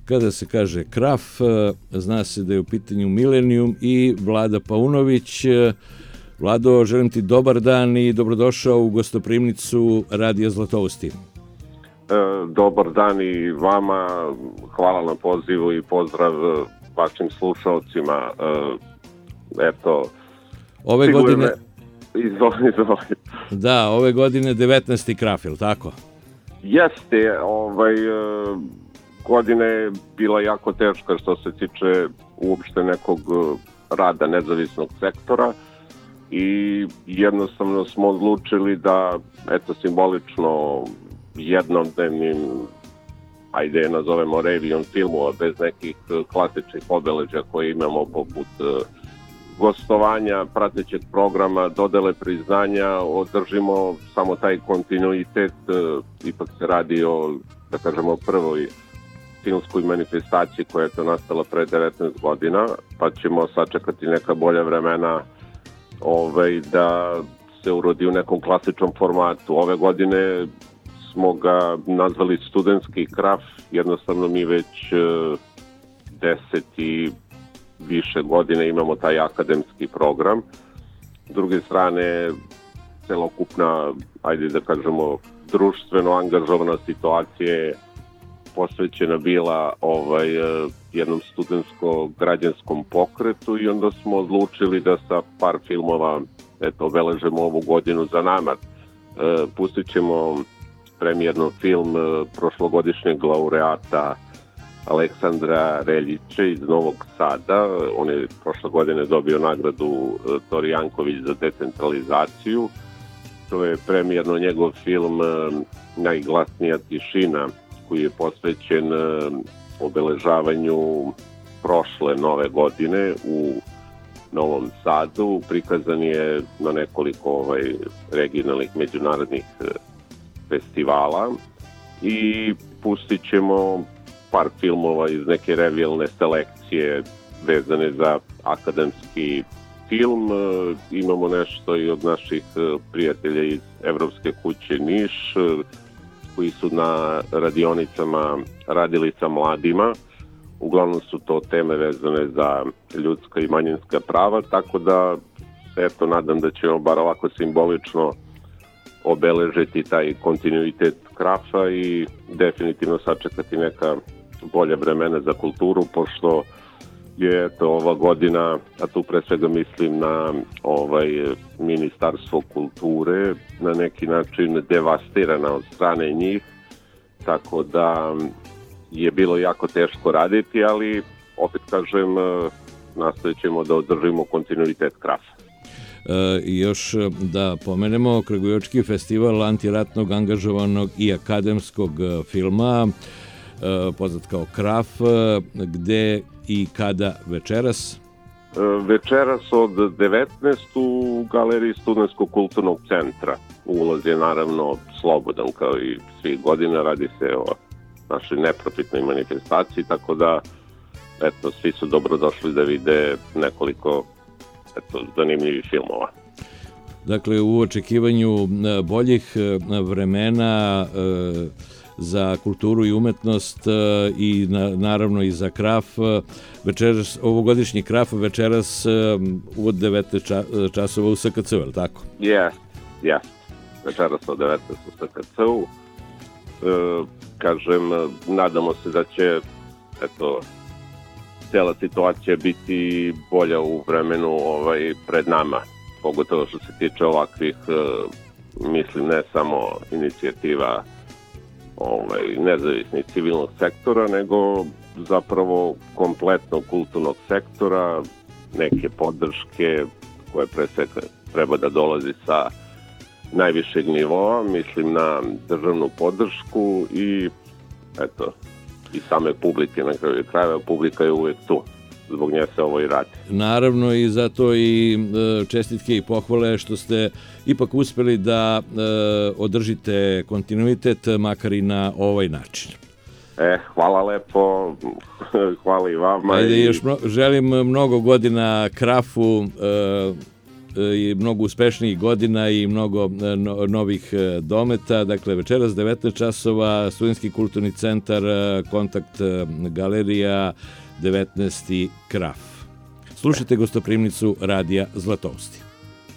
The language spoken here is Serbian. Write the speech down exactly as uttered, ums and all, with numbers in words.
kada se kaže Kraf, zna se da je u pitanju Milenijum i Vlada Paunović. Vlado, želim ti dobar dan i dobrodošao u gostoprimnicu Radija Zlatousti. E, dobar dan i vama, hvala na pozivu i pozdrav vašim slušalcima. E, eto, ove godine... Izvoli, izvoli. Da, ove godine devetnaesti Kraf, je li tako? Jeste, ovaj, godina je bila jako teška što se tiče uopšte nekog rada nezavisnog sektora i jednostavno smo odlučili da, eto, simbolično jednodnevnim, ajde nazovemo revijom filmova bez nekih klasičnih obeležja koje imamo poput gostovanja, pratećeg programa, dodele priznanja, održimo samo taj kontinuitet, ipak se radi o, da kažemo, prvoj filmskoj manifestaciji koja je to nastala pre devetnaest godina, pa ćemo sačekati neka bolja vremena ovaj, da se urodi u nekom klasičnom formatu. Ove godine smo ga nazvali studentski Kraf, jednostavno mi već deset i više godine imamo taj akademski program. S druge strane, celokupna, ajde da kažemo, društveno angažovana situacija je posvećena bila ovaj, jednom studentsko-građanskom pokretu i onda smo odlučili da sa par filmova eto, obeležemo ovu godinu za nama. E, pustit ćemo premijerno film prošlogodišnjeg laureata Aleksandra Reljića iz Novog Sada. On je prošle godine dobio nagradu Tori Janković za decentralizaciju. To je premijerno njegov film Najglasnija tišina, koji je posvećen obeležavanju prošle nove godine u Novom Sadu. Prikazan je na nekoliko ovaj, regionalnih međunarodnih festivala i pustit ćemo par filmova iz neke revijalne selekcije vezane za akademski film. Imamo nešto i od naših prijatelja iz Evropske kuće Niš, koji su na radionicama radili sa mladima. Uglavnom su to teme vezane za ljudska i manjinska prava, tako da eto, nadam da ćemo bar ovako simbolično obeležiti taj kontinuitet Krafa i definitivno sačekati neka bolje vremena za kulturu, pošto je eto, ova godina, a tu pre svega mislim na ovaj Ministarstvo kulture, na neki način devastirana od strane njih, tako da je bilo jako teško raditi, ali opet kažem, nastavit ćemo da održimo kontinuitet Krafa. I još da pomenemo Kragujevački festival antiratnog, angažovanog i akademskog filma, poznat kao Kraf, gde i kada večeras? Večeras od devetnaest u galeriji Studentskog kulturnog centra. Ulaz je naravno slobodan kao i svih godina, radi se o našoj neprofitnoj manifestaciji, tako da eto, svi su dobrodošli da vide nekoliko eto, zanimljivih filmova. Dakle, u očekivanju boljih vremena za kulturu i umetnost i na, naravno i za Kraf, večeras, ovogodišnji Kraf večeras u devetnaest časova u S K C-u, je li tako? Jes, jes. Večeras u devetnaest u S K C-u. E, kažem, nadamo se da će eto, cijela situacija biti bolja u vremenu ovaj, pred nama, pogotovo što se tiče ovakvih, mislim, ne samo inicijativa ovaj, nezavisnih civilnog sektora, nego zapravo kompletnog kulturnog sektora, neke podrške koje pre svega treba da dolazi sa najvišeg nivoa, mislim na državnu podršku i eto, i same publike, na kraju krajeva, publika je uvijek tu. Zbog nje se ovo i radi. Naravno i zato i čestitke i pohvale što ste ipak uspeli da e, održite kontinuitet, makar i na ovaj način. E, hvala lepo, hvala i vama. Ajde, i... još mno, želim mnogo godina Krafu, e, i mnogo uspešnijih godina i mnogo novih dometa. Dakle, večeras devetnaest časova, Studentski kulturni centar, Kontakt galerija, devetnaesti Kraf. Slušajte gostoprimnicu Radija Zlatousti.